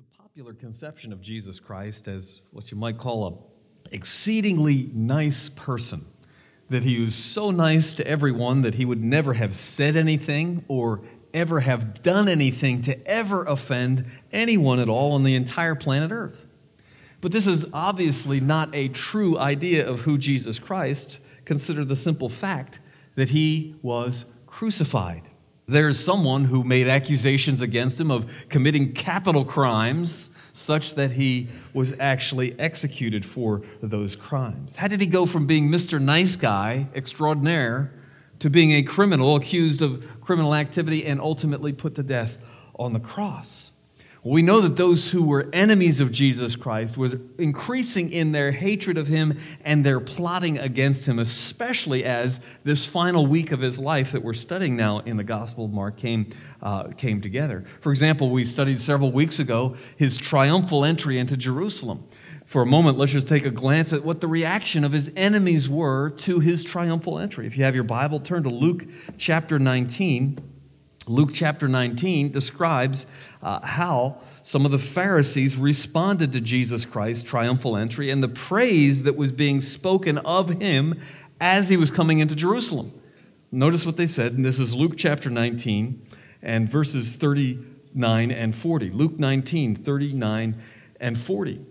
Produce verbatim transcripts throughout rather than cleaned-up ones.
a popular conception of Jesus Christ as what you might call a exceedingly nice person, that he was so nice to everyone that he would never have said anything or ever have done anything to ever offend anyone at all on the entire planet Earth. But this is obviously not a true idea of who Jesus Christ. Consider the simple fact that he was crucified. There's someone who made accusations against him of committing capital crimes such that he was actually executed for those crimes. How did he go from being Mister Nice Guy extraordinaire to being a criminal accused of criminal activity and ultimately put to death on the cross? Well, we know that those who were enemies of Jesus Christ were increasing in their hatred of him and their plotting against him, especially as this final week of his life that we're studying now in the Gospel of Mark came, uh, came together. For example, we studied several weeks ago his triumphal entry into Jerusalem. For a moment, let's just take a glance at what the reaction of his enemies were to his triumphal entry. If you have your Bible, turn to Luke chapter nineteen. Luke chapter nineteen describes uh, how some of the Pharisees responded to Jesus Christ's triumphal entry and the praise that was being spoken of him as he was coming into Jerusalem. Notice what they said, and this is Luke chapter nineteen and verses thirty-nine and forty. Luke nineteen, thirty-nine and forty.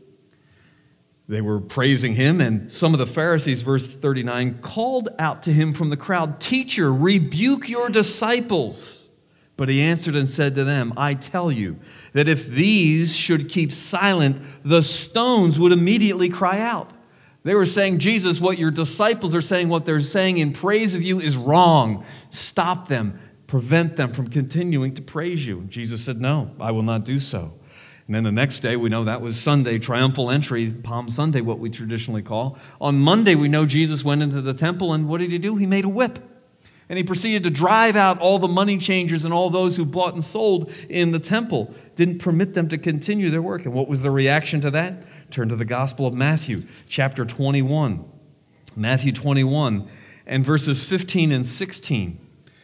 They were praising him, and some of the Pharisees, verse thirty-nine, called out to him from the crowd, "Teacher, rebuke your disciples." But he answered and said to them, "I tell you that if these should keep silent, the stones would immediately cry out." They were saying, "Jesus, what your disciples are saying, what they're saying in praise of you is wrong. Stop them, prevent them from continuing to praise you." Jesus said, "No, I will not do so." And then the next day, we know that was Sunday, triumphal entry, Palm Sunday, what we traditionally call. On Monday, we know Jesus went into the temple, and what did he do? He made a whip. And he proceeded to drive out all the money changers and all those who bought and sold in the temple. Didn't permit them to continue their work. And what was the reaction to that? Turn to the Gospel of Matthew, chapter twenty-one. Matthew twenty-one and verses fifteen and sixteen.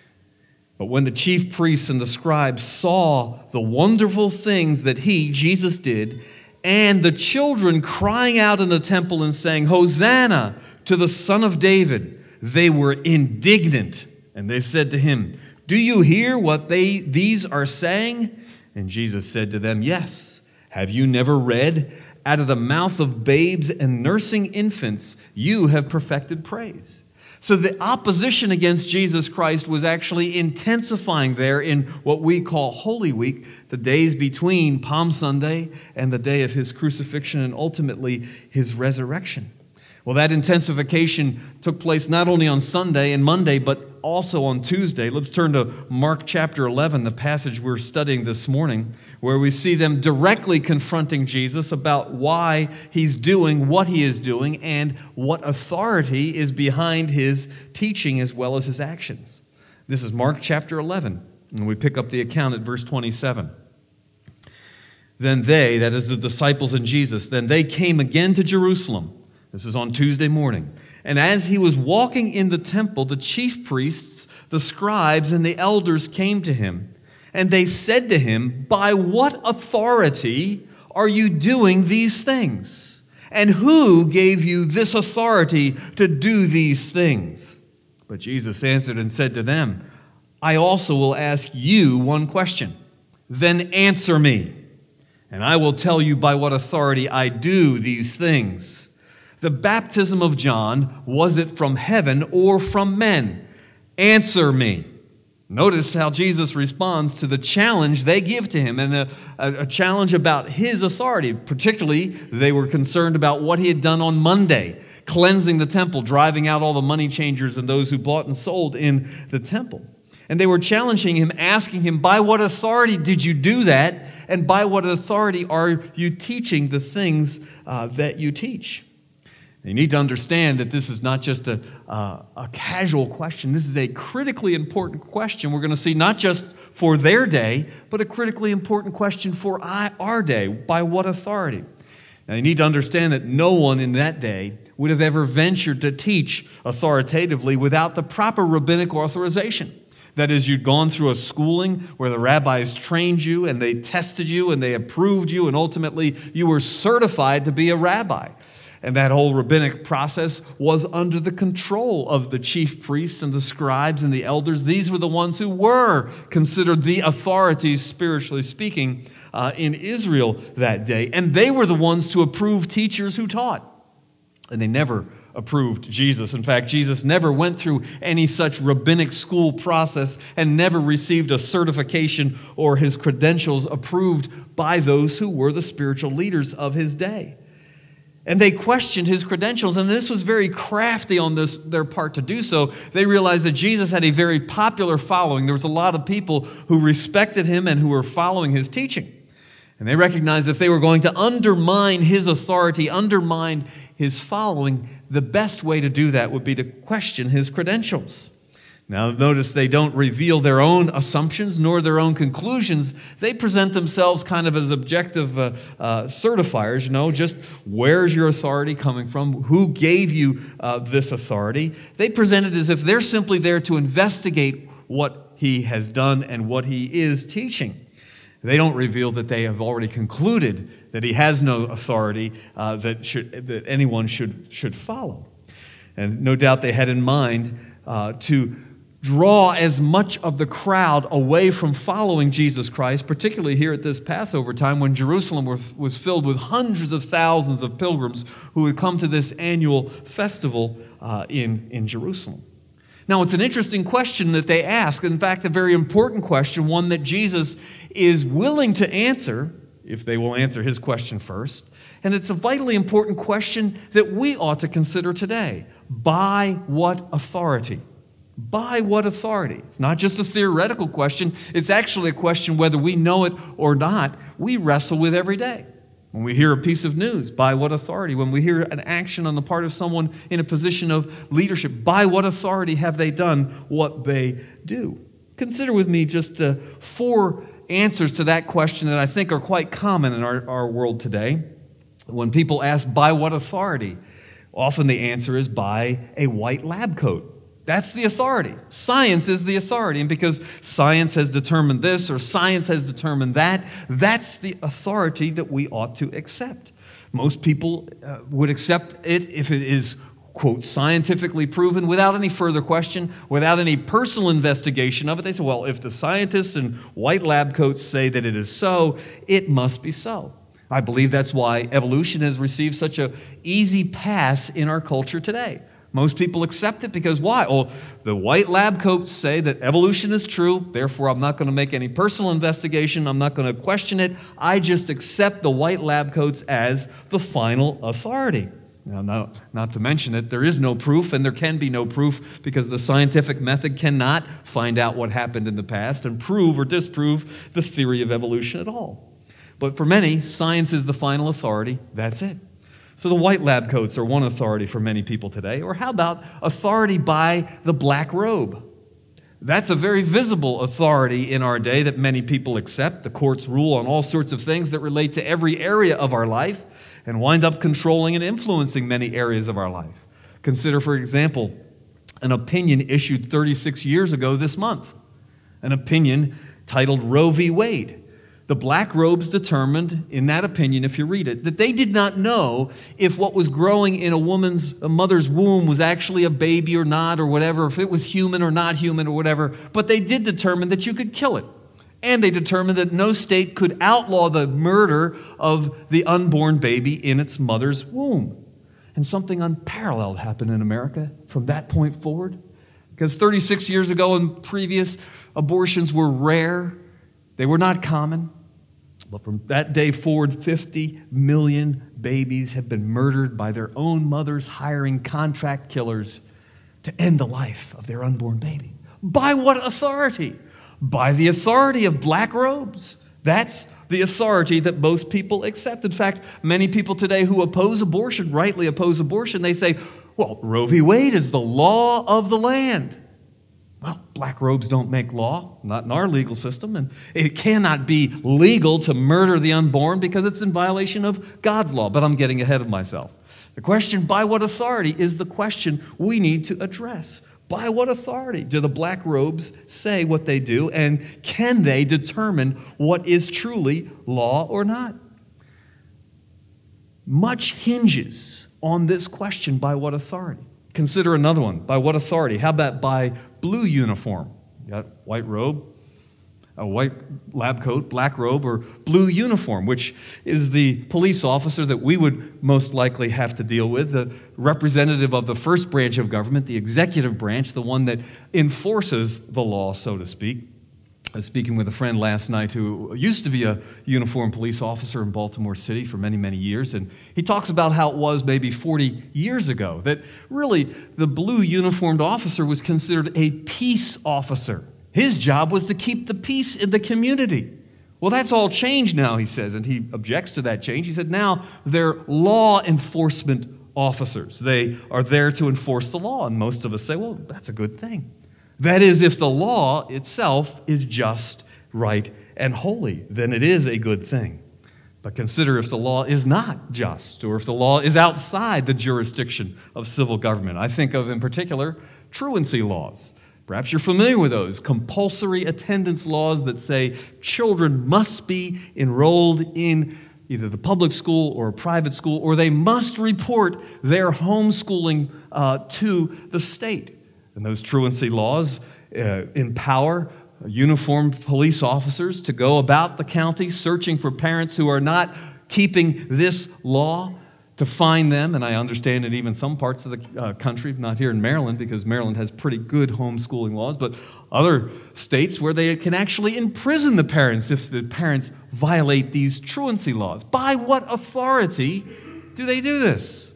But when the chief priests and the scribes saw the wonderful things that he, Jesus, did, and the children crying out in the temple and saying, "Hosanna to the Son of David," they were indignant. And they said to him, "Do you hear what they these are saying?" And Jesus said to them, "Yes. Have you never read, out of the mouth of babes and nursing infants, you have perfected praise?" So the opposition against Jesus Christ was actually intensifying there in what we call Holy Week, the days between Palm Sunday and the day of his crucifixion and ultimately his resurrection. Well, that intensification took place not only on Sunday and Monday, but also on Tuesday. Let's turn to Mark chapter eleven, the passage we're studying this morning, where we see them directly confronting Jesus about why he's doing what he is doing and what authority is behind his teaching as well as his actions. This is Mark chapter eleven, and we pick up the account at verse twenty-seven. Then they, that is the disciples and Jesus, then they came again to Jerusalem. This is on Tuesday morning. And as he was walking in the temple, the chief priests, the scribes, and the elders came to him. And they said to him, "By what authority are you doing these things? And who gave you this authority to do these things?" But Jesus answered and said to them, "I also will ask you one question. Then answer me, and I will tell you by what authority I do these things. The baptism of John, was it from heaven or from men? Answer me." Notice how Jesus responds to the challenge they give to him, and a, a challenge about his authority. Particularly, they were concerned about what he had done on Monday, cleansing the temple, driving out all the money changers and those who bought and sold in the temple. And they were challenging him, asking him, "By what authority did you do that? And by what authority are you teaching the things uh, that you teach?" You need to understand that this is not just a, uh, a casual question. This is a critically important question we're going to see not just for their day, but a critically important question for our day. By what authority? Now, you need to understand that no one in that day would have ever ventured to teach authoritatively without the proper rabbinic authorization. That is, you'd gone through a schooling where the rabbis trained you and they tested you and they approved you, and ultimately you were certified to be a rabbi. And that whole rabbinic process was under the control of the chief priests and the scribes and the elders. These were the ones who were considered the authorities, spiritually speaking, uh, in Israel that day. And they were the ones to approve teachers who taught. And they never approved Jesus. In fact, Jesus never went through any such rabbinic school process and never received a certification or his credentials approved by those who were the spiritual leaders of his day. And they questioned his credentials, and this was very crafty on this, their part to do so. They realized that Jesus had a very popular following. There was a lot of people who respected him and who were following his teaching. And they recognized if they were going to undermine his authority, undermine his following, the best way to do that would be to question his credentials. Now, notice they don't reveal their own assumptions nor their own conclusions. They present themselves kind of as objective uh, uh, certifiers, you know, just where's your authority coming from? Who gave you uh, this authority? They present it as if they're simply there to investigate what he has done and what he is teaching. They don't reveal that they have already concluded that he has no authority uh, that should, that anyone should, should follow. And no doubt they had in mind uh, to draw as much of the crowd away from following Jesus Christ, particularly here at this Passover time when Jerusalem was filled with hundreds of thousands of pilgrims who would come to this annual festival uh, in, in Jerusalem. Now, it's an interesting question that they ask. In fact, a very important question, one that Jesus is willing to answer, if they will answer his question first. And it's a vitally important question that we ought to consider today. By what authority? By what authority? It's not just a theoretical question. It's actually a question whether we know it or not, we wrestle with every day. When we hear a piece of news, by what authority? When we hear an action on the part of someone in a position of leadership, by what authority have they done what they do? Consider with me just uh, four answers to that question that I think are quite common in our, our world today. When people ask, by what authority? Often the answer is by a white lab coat. That's the authority. Science is the authority. And because science has determined this or science has determined that, that's the authority that we ought to accept. Most people uh, would accept it if it is, quote, scientifically proven without any further question, without any personal investigation of it. They say, well, if the scientists in white lab coats say that it is so, it must be so. I believe that's why evolution has received such an easy pass in our culture today. Most people accept it because why? Oh, the white lab coats say that evolution is true, therefore I'm not going to make any personal investigation, I'm not going to question it, I just accept the white lab coats as the final authority. Now, not, not to mention that there is no proof and there can be no proof because the scientific method cannot find out what happened in the past and prove or disprove the theory of evolution at all. But for many, science is the final authority, that's it. So the white lab coats are one authority for many people today. Or how about authority by the black robe? That's a very visible authority in our day that many people accept. The courts rule on all sorts of things that relate to every area of our life and wind up controlling and influencing many areas of our life. Consider, for example, an opinion issued thirty-six years ago this month. An opinion titled Roe v. Wade. The black robes determined, in that opinion, if you read it, that they did not know if what was growing in a woman's, a mother's womb was actually a baby or not or whatever, if it was human or not human or whatever, but they did determine that you could kill it. And they determined that no state could outlaw the murder of the unborn baby in its mother's womb. And something unparalleled happened in America from that point forward. Because thirty-six years ago and previous, abortions were rare. They were not common. But from that day forward, fifty million babies have been murdered by their own mothers hiring contract killers to end the life of their unborn baby. By what authority? By the authority of black robes. That's the authority that most people accept. In fact, many people today who oppose abortion, rightly oppose abortion, they say, well, Roe v. Wade is the law of the land. Well, black robes don't make law, not in our legal system, and it cannot be legal to murder the unborn because it's in violation of God's law. But I'm getting ahead of myself. The question, by what authority, is the question we need to address. By what authority do the black robes say what they do, and can they determine what is truly law or not? Much hinges on this question, by what authority? Consider another one. By what authority? How about by blue uniform? You got white robe, a white lab coat, black robe, or blue uniform, which is the police officer that we would most likely have to deal with, the representative of the first branch of government, the executive branch, the one that enforces the law, so to speak. I was speaking with a friend last night who used to be a uniformed police officer in Baltimore City for many, many years, and he talks about how it was maybe forty years ago, that really the blue uniformed officer was considered a peace officer. His job was to keep the peace in the community. Well, that's all changed now, he says, and he objects to that change. He said now they're law enforcement officers. They are there to enforce the law, and most of us say, well, that's a good thing. That is, if the law itself is just, right, and holy, then it is a good thing. But consider if the law is not just, or if the law is outside the jurisdiction of civil government. I think of, in particular, truancy laws. Perhaps you're familiar with those compulsory attendance laws that say children must be enrolled in either the public school or a private school, or they must report their homeschooling uh, to the state. And those truancy laws uh, empower uniformed police officers to go about the county searching for parents who are not keeping this law, to find them. And I understand in even some parts of the uh, country, not here in Maryland, because Maryland has pretty good homeschooling laws, but other states where they can actually imprison the parents if the parents violate these truancy laws. By what authority do they do this?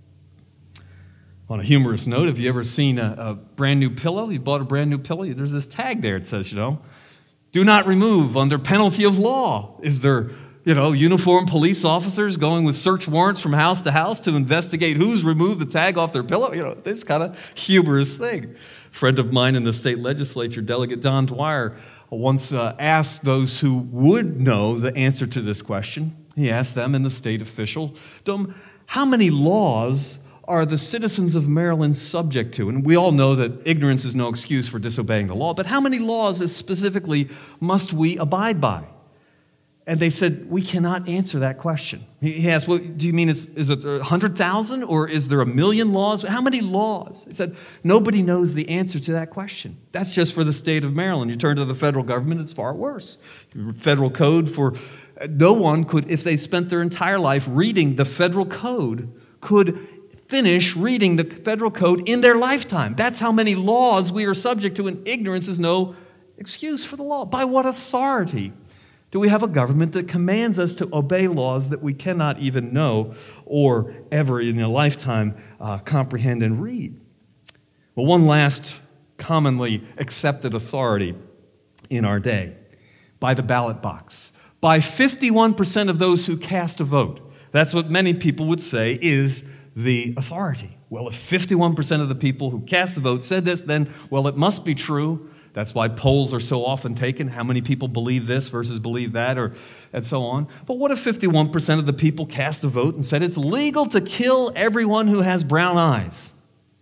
On a humorous note, have you ever seen a, a brand new pillow? You bought a brand new pillow? There's this tag there. It says, you know, do not remove under penalty of law. Is there, you know, uniformed police officers going with search warrants from house to house to investigate who's removed the tag off their pillow? You know, this kind of humorous thing. A friend of mine in the state legislature, Delegate Don Dwyer, once uh, asked those who would know the answer to this question. He asked them in the state official, how many laws are the citizens of Maryland subject to? And we all know that ignorance is no excuse for disobeying the law, but how many laws specifically must we abide by? And they said, we cannot answer that question. He asked, well, do you mean is, is it one hundred thousand or is there a million laws? How many laws? He said, nobody knows the answer to that question. That's just for the state of Maryland. You turn to the federal government, it's far worse. Federal code for, no one could, if they spent their entire life reading the federal code, could finish reading the federal code in their lifetime. That's how many laws we are subject to, and ignorance is no excuse for the law. By what authority do we have a government that commands us to obey laws that we cannot even know or ever in a lifetime uh, comprehend and read? Well, one last commonly accepted authority in our day, by the ballot box. By fifty-one percent of those who cast a vote. That's what many people would say is the authority. Well, if fifty-one percent of the people who cast the vote said this, then, well, it must be true. That's why polls are so often taken. How many people believe this versus believe that, or and so on. But what if fifty-one percent of the people cast a vote and said it's legal to kill everyone who has brown eyes?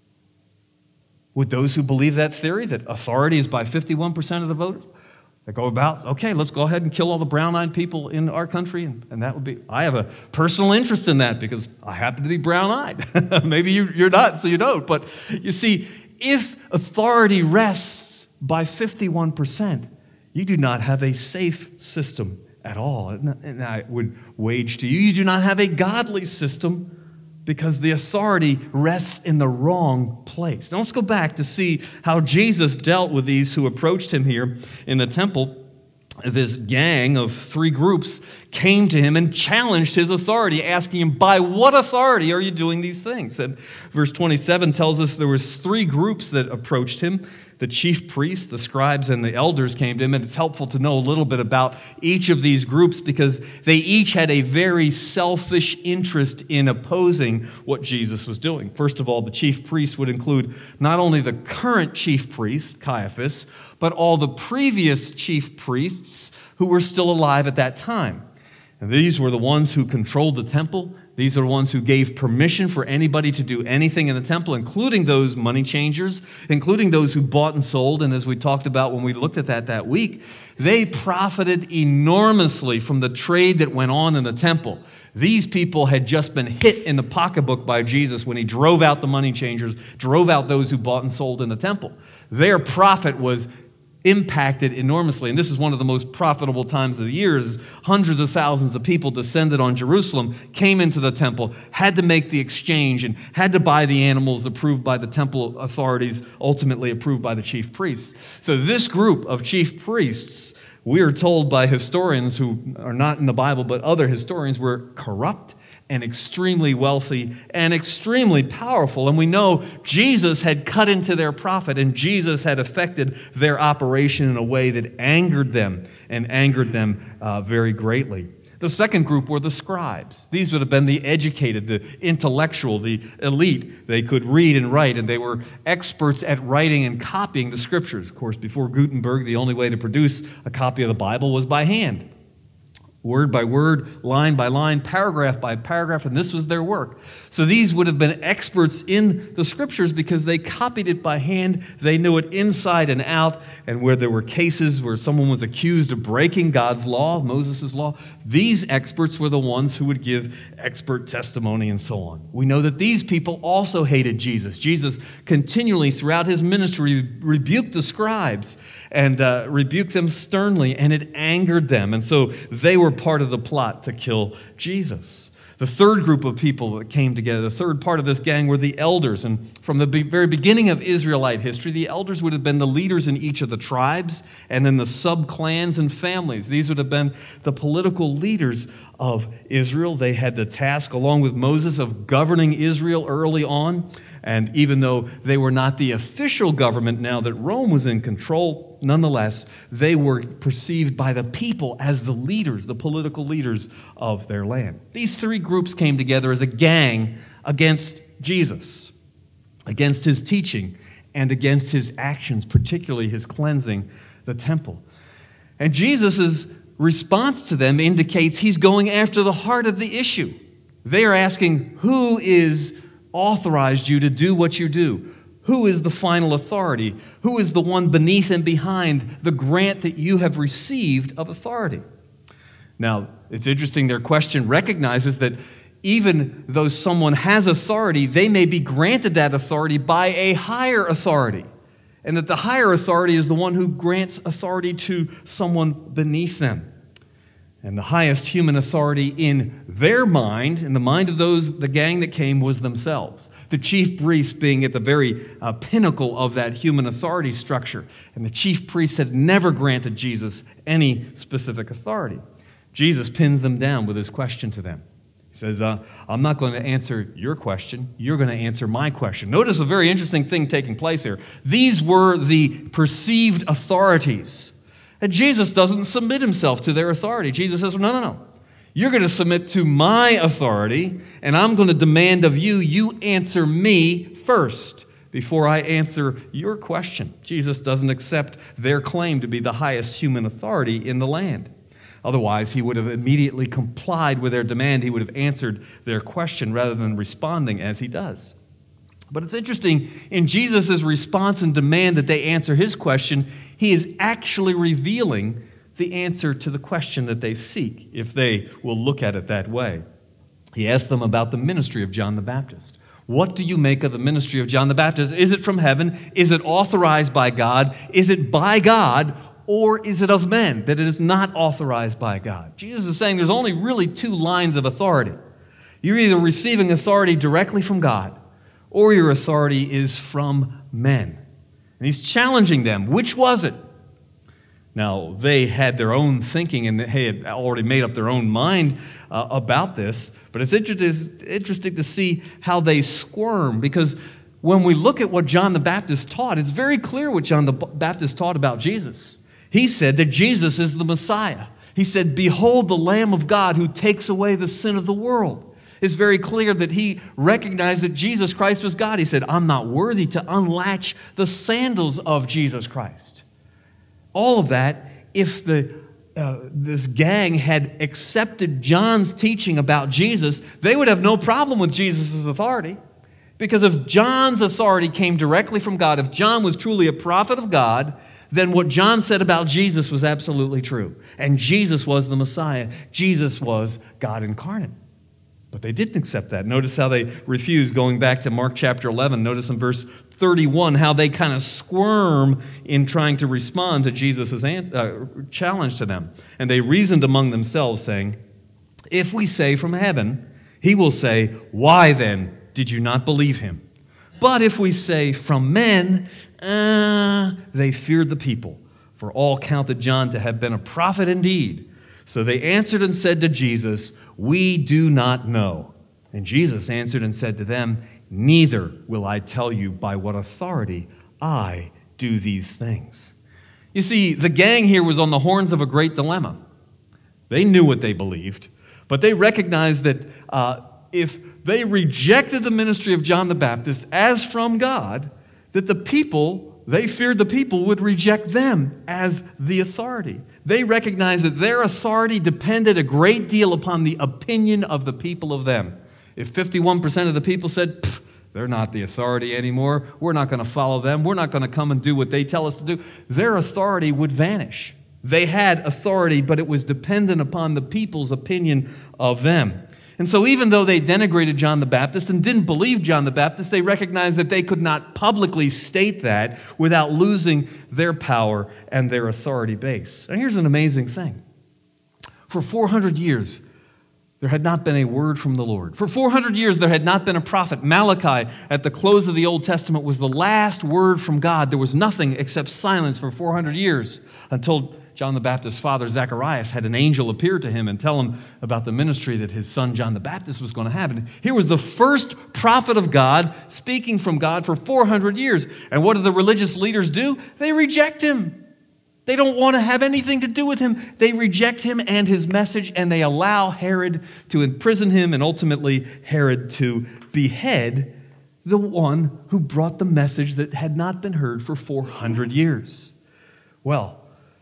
Would those who believe that theory, that authority is by fifty-one percent of the voters, they go about, okay, let's go ahead and kill all the brown-eyed people in our country, and, and that would be, I have a personal interest in that because I happen to be brown-eyed. Maybe you, you're not, so you don't. But you see, if authority rests by fifty-one percent, you do not have a safe system at all. And I would wage to you, you do not have a godly system because the authority rests in the wrong place. Now let's go back to see how Jesus dealt with these who approached him here in the temple. This gang of three groups came to him and challenged his authority, asking him, by what authority are you doing these things? And verse twenty-seven tells us there was three groups that approached him. The chief priests, the scribes, and the elders came to him, and it's helpful to know a little bit about each of these groups because they each had a very selfish interest in opposing what Jesus was doing. First of all, the chief priests would include not only the current chief priest, Caiaphas, but all the previous chief priests who were still alive at that time. And these were the ones who controlled the temple. These are the ones who gave permission for anybody to do anything in the temple, including those money changers, including those who bought and sold. And as we talked about when we looked at that that week, they profited enormously from the trade that went on in the temple. These people had just been hit in the pocketbook by Jesus when he drove out the money changers, drove out those who bought and sold in the temple. Their profit was impacted enormously. And this is one of the most profitable times of the year. As hundreds of thousands of people descended on Jerusalem, came into the temple, had to make the exchange, and had to buy the animals approved by the temple authorities, ultimately approved by the chief priests. So this group of chief priests, we are told by historians who are not in the Bible, but other historians, were corrupt and extremely wealthy and extremely powerful. And we know Jesus had cut into their profit, and Jesus had affected their operation in a way that angered them and angered them uh, very greatly. The second group were the scribes. These would have been the educated, the intellectual, the elite. They could read and write, and they were experts at writing and copying the scriptures. Of course, before Gutenberg, the only way to produce a copy of the Bible was by hand. Word by word, line by line, paragraph by paragraph, and this was their work. So these would have been experts in the scriptures because they copied it by hand. They knew it inside and out, and where there were cases where someone was accused of breaking God's law, Moses' law, these experts were the ones who would give expert testimony and so on. We know that these people also hated Jesus. Jesus continually throughout his ministry rebuked the scribes and uh, rebuked them sternly, and it angered them. And so they were part of the plot to kill Jesus. The third group of people that came together, the third part of this gang, were the elders. And from the be- very beginning of Israelite history, the elders would have been the leaders in each of the tribes and then the sub-clans and families. These would have been the political leaders of Israel. They had the task, along with Moses, of governing Israel early on. And even though they were not the official government now that Rome was in control, nonetheless, they were perceived by the people as the leaders, the political leaders of their land. These three groups came together as a gang against Jesus, against his teaching, and against his actions, particularly his cleansing the temple. And Jesus' response to them indicates he's going after the heart of the issue. They are asking, who is authorized you to do what you do? Who is the final authority? Who is the one beneath and behind the grant that you have received of authority? Now, it's interesting, their question recognizes that even though someone has authority, they may be granted that authority by a higher authority, and that the higher authority is the one who grants authority to someone beneath them. And the highest human authority in their mind, in the mind of those, the gang that came, was themselves. The chief priests being at the very uh, pinnacle of that human authority structure. And the chief priests had never granted Jesus any specific authority. Jesus pins them down with his question to them. He says, uh, I'm not going to answer your question. You're going to answer my question. Notice a very interesting thing taking place here. These were the perceived authorities. And Jesus doesn't submit himself to their authority. Jesus says, no, no, no. You're going to submit to my authority, and I'm going to demand of you, you answer me first before I answer your question. Jesus doesn't accept their claim to be the highest human authority in the land. Otherwise, he would have immediately complied with their demand. He would have answered their question rather than responding as he does. But it's interesting, in Jesus' response and demand that they answer his question, he is actually revealing the answer to the question that they seek, if they will look at it that way. He asked them about the ministry of John the Baptist. What do you make of the ministry of John the Baptist? Is it from heaven? Is it authorized by God? Is it by God? Or is it of men, that it is not authorized by God? Jesus is saying there's only really two lines of authority. You're either receiving authority directly from God, or your authority is from men. And he's challenging them. Which was it? Now, they had their own thinking and they had already made up their own mind uh, about this, but it's interesting to see how they squirm, because when we look at what John the Baptist taught, it's very clear what John the Baptist taught about Jesus. He said that Jesus is the Messiah. He said, behold the Lamb of God who takes away the sin of the world. It's very clear that he recognized that Jesus Christ was God. He said, I'm not worthy to unlatch the sandals of Jesus Christ. All of that, if the uh, this gang had accepted John's teaching about Jesus, they would have no problem with Jesus' authority. Because if John's authority came directly from God, if John was truly a prophet of God, then what John said about Jesus was absolutely true. And Jesus was the Messiah. Jesus was God incarnate. But they didn't accept that. Notice how they refused. Going back to Mark chapter eleven, notice in verse thirty-one how they kind of squirm in trying to respond to Jesus' uh, challenge to them. And they reasoned among themselves, saying, "If we say from heaven, he will say, 'Why then did you not believe him?' But if we say from men," uh, they feared the people, for all counted John to have been a prophet indeed. So they answered and said to Jesus, "We do not know." And Jesus answered and said to them, "Neither will I tell you by what authority I do these things." You see, the gang here was on the horns of a great dilemma. They knew what they believed, but they recognized that uh, if they rejected the ministry of John the Baptist as from God, that the people, they feared the people would reject them as the authority. They recognized that their authority depended a great deal upon the opinion of the people of them. If fifty-one percent of the people said, "They're not the authority anymore, we're not going to follow them, we're not going to come and do what they tell us to do," their authority would vanish. They had authority, but it was dependent upon the people's opinion of them. And so even though they denigrated John the Baptist and didn't believe John the Baptist, they recognized that they could not publicly state that without losing their power and their authority base. And here's an amazing thing. For four hundred years, there had not been a word from the Lord. For four hundred years, there had not been a prophet. Malachi, at the close of the Old Testament, was the last word from God. There was nothing except silence for four hundred years until John the Baptist's father, Zacharias, had an angel appear to him and tell him about the ministry that his son, John the Baptist, was going to have. And here was the first prophet of God speaking from God for four hundred years. And what do the religious leaders do? They reject him. They don't want to have anything to do with him. They reject him and his message, and they allow Herod to imprison him and ultimately Herod to behead the one who brought the message that had not been heard for four hundred years. Well,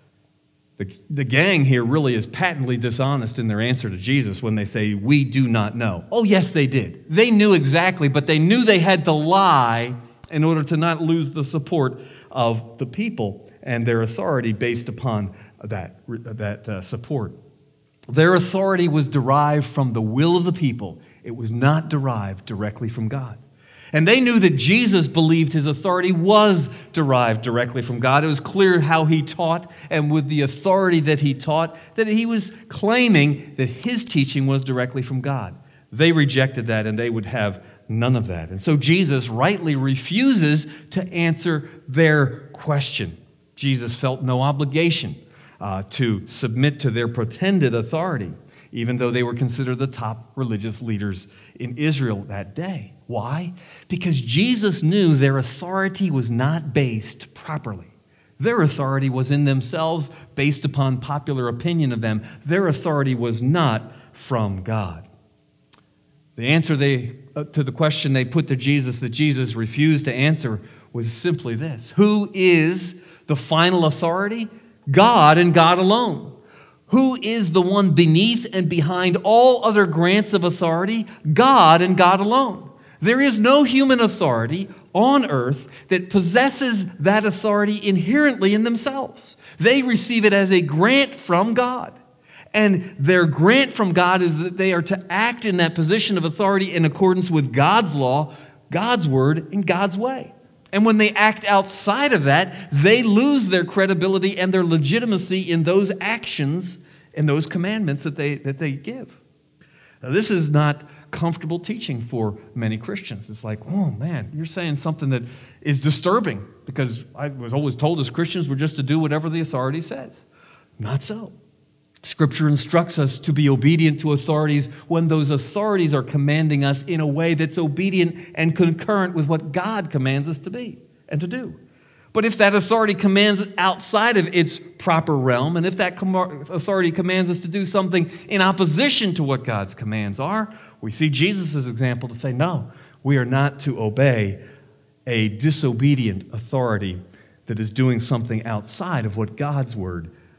The, the gang here really is patently dishonest in their answer to Jesus when they say, "We do not know." Oh, yes, they did. They knew exactly, but they knew they had to lie in order to not lose the support of the people and their authority based upon that, that uh, support. Their authority was derived from the will of the people. It was not derived directly from God. And they knew that Jesus believed his authority was derived directly from God. It was clear how he taught, and with the authority that he taught, that he was claiming that his teaching was directly from God. They rejected that, and they would have none of that. And so Jesus rightly refuses to answer their question. Jesus felt no obligation uh, to submit to their pretended authority, even though they were considered the top religious leaders in Israel that day. Why? Because Jesus knew their authority was not based properly. Their authority was in themselves, based upon popular opinion of them. Their authority was not from God. The answer they, uh, to the question they put to Jesus that Jesus refused to answer was simply this: who is the final authority? God and God alone. Who is the one beneath and behind all other grants of authority? God and God alone. There is no human authority on earth that possesses that authority inherently in themselves. They receive it as a grant from God. And their grant from God is that they are to act in that position of authority in accordance with God's law, God's word, and God's way. And when they act outside of that, they lose their credibility and their legitimacy in those actions and those commandments that they, that they give. Now, this is not comfortable teaching for many Christians. It's like, oh man, you're saying something that is disturbing, because I was always told as Christians we're just to do whatever the authority says. Not so. Scripture instructs us to be obedient to authorities when those authorities are commanding us in a way that's obedient and concurrent with what God commands us to be and to do. But if that authority commands outside of its proper realm, and if that com- authority commands us to do something in opposition to what God's commands are, we see Jesus' example to say, no, we are not to obey a disobedient authority that is doing something outside of what God's word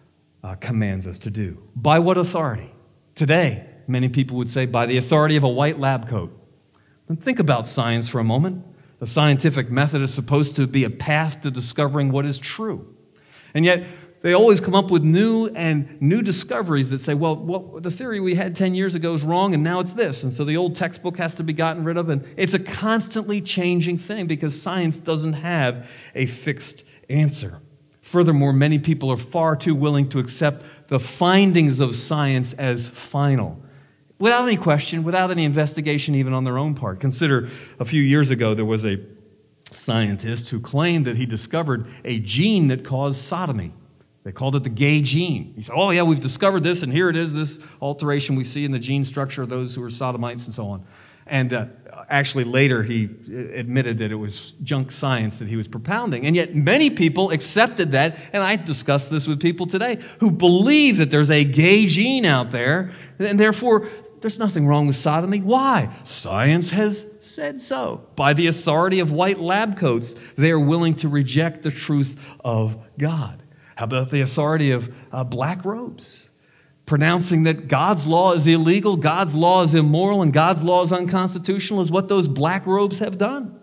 uh, commands us to do. By what authority? Today, many people would say, by the authority of a white lab coat. And think about science for a moment. The scientific method is supposed to be a path to discovering what is true. And yet, they always come up with new and new discoveries that say, well, what, the theory we had ten years ago is wrong, and now it's this. And so the old textbook has to be gotten rid of. And it's a constantly changing thing because science doesn't have a fixed answer. Furthermore, many people are far too willing to accept the findings of science as final, without any question, without any investigation even on their own part. Consider a few years ago there was a scientist who claimed that he discovered a gene that caused sodomy. They called it the gay gene. He said, oh yeah, we've discovered this, and here it is, this alteration we see in the gene structure of those who are sodomites and so on. And uh, actually later he admitted that it was junk science that he was propounding. And yet many people accepted that, and I discuss this with people today, who believe that there's a gay gene out there, and therefore there's nothing wrong with sodomy. Why? Science has said so. By the authority of white lab coats, they are willing to reject the truth of God. How about the authority of uh, black robes? Pronouncing that God's law is illegal, God's law is immoral, and God's law is unconstitutional is what those black robes have done.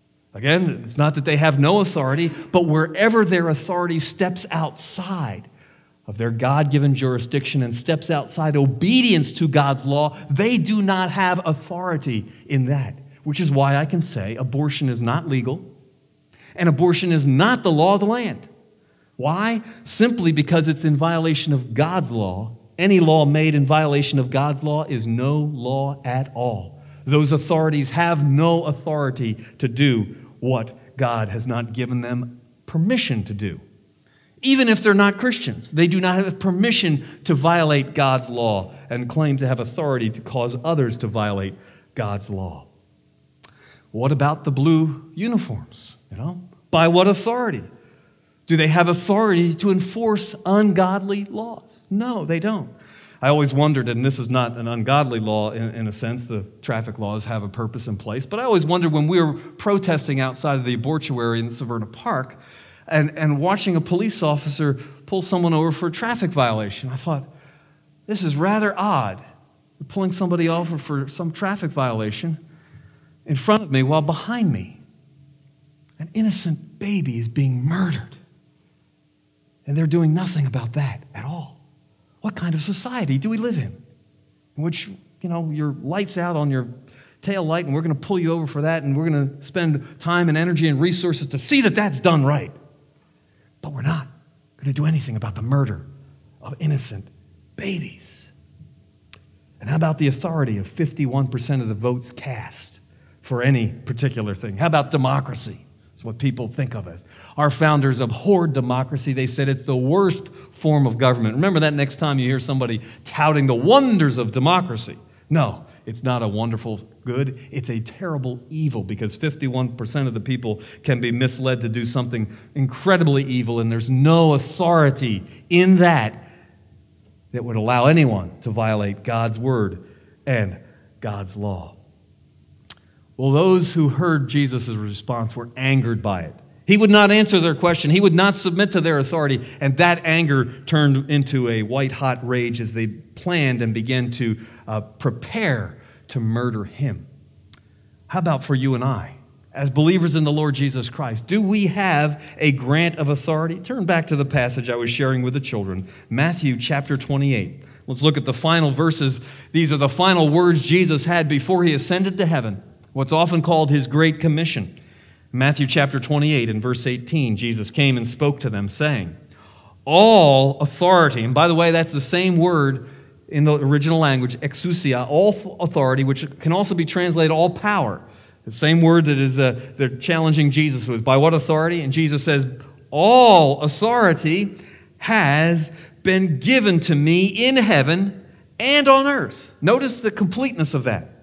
Again, it's not that they have no authority, but wherever their authority steps outside of their God-given jurisdiction and steps outside obedience to God's law, they do not have authority in that, which is why I can say abortion is not legal and abortion is not the law of the land. Why? Simply because it's in violation of God's law. Any law made in violation of God's law is no law at all. Those authorities have no authority to do what God has not given them permission to do. Even if they're not Christians, they do not have permission to violate God's law and claim to have authority to cause others to violate God's law. What about the blue uniforms? You know, by what authority? Do they have authority to enforce ungodly laws? No, they don't. I always wondered, and this is not an ungodly law in, in a sense, the traffic laws have a purpose in place, but I always wondered when we were protesting outside of the abortuary in Severna Park and, and watching a police officer pull someone over for a traffic violation. I thought, this is rather odd. You're pulling somebody over for some traffic violation in front of me while behind me an innocent baby is being murdered. And they're doing nothing about that at all. What kind of society do we live in? In which, you know, your light's out on your tail light and we're going to pull you over for that and we're going to spend time and energy and resources to see that that's done right. But we're not going to do anything about the murder of innocent babies. And how about the authority of fifty-one percent of the votes cast for any particular thing? How about democracy? It's what people think of as. Our founders abhorred democracy. They said it's the worst form of government. Remember that next time you hear somebody touting the wonders of democracy. No, it's not a wonderful good. It's a terrible evil because fifty-one percent of the people can be misled to do something incredibly evil, and there's no authority in that that would allow anyone to violate God's word and God's law. Well, those who heard Jesus' response were angered by it. He would not answer their question. He would not submit to their authority. And that anger turned into a white-hot rage as they planned and began to uh, prepare to murder him. How about for you and I? As believers in the Lord Jesus Christ, do we have a grant of authority? Turn back to the passage I was sharing with the children, Matthew chapter twenty-eight. Let's look at the final verses. These are the final words Jesus had before he ascended to heaven, what's often called his Great Commission. Matthew chapter twenty-eight and verse eighteen, Jesus came and spoke to them, saying, all authority, and by the way, that's the same word in the original language, exousia, all authority, which can also be translated all power. The same word that is uh, they're challenging Jesus with. By what authority? And Jesus says, all authority has been given to me in heaven and on earth. Notice the completeness of that.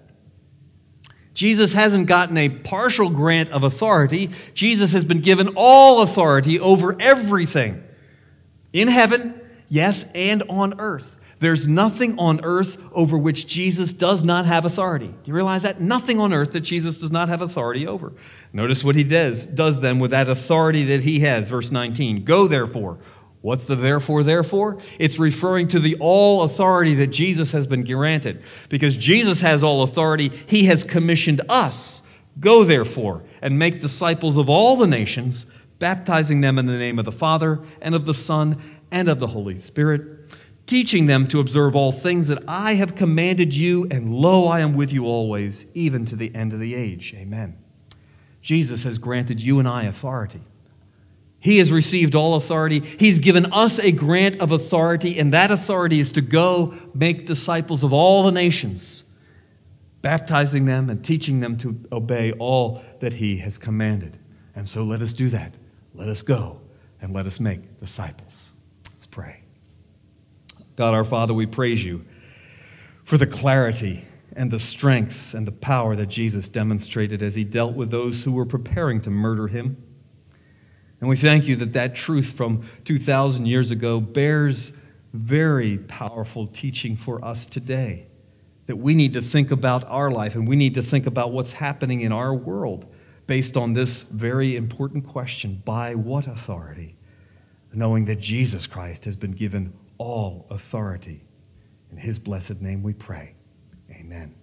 Jesus hasn't gotten a partial grant of authority. Jesus has been given all authority over everything. In heaven, yes, and on earth. There's nothing on earth over which Jesus does not have authority. Do you realize that? Nothing on earth that Jesus does not have authority over. Notice what he does, does then with that authority that he has. Verse nineteen, go therefore, What's the therefore, therefore? It's referring to the all authority that Jesus has been granted. Because Jesus has all authority, he has commissioned us. Go therefore and make disciples of all the nations, baptizing them in the name of the Father and of the Son and of the Holy Spirit, teaching them to observe all things that I have commanded you, and lo, I am with you always, even to the end of the age. Amen. Jesus has granted you and I authority. He has received all authority. He's given us a grant of authority, and that authority is to go make disciples of all the nations, baptizing them and teaching them to obey all that he has commanded. And so let us do that. Let us go and let us make disciples. Let's pray. God our Father, we praise you for the clarity and the strength and the power that Jesus demonstrated as he dealt with those who were preparing to murder him. And we thank you that that truth from two thousand years ago bears very powerful teaching for us today, that we need to think about our life and we need to think about what's happening in our world based on this very important question: by what authority? Knowing that Jesus Christ has been given all authority. In his blessed name we pray. Amen.